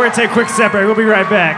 we're going to take a quick step break. We'll be right back.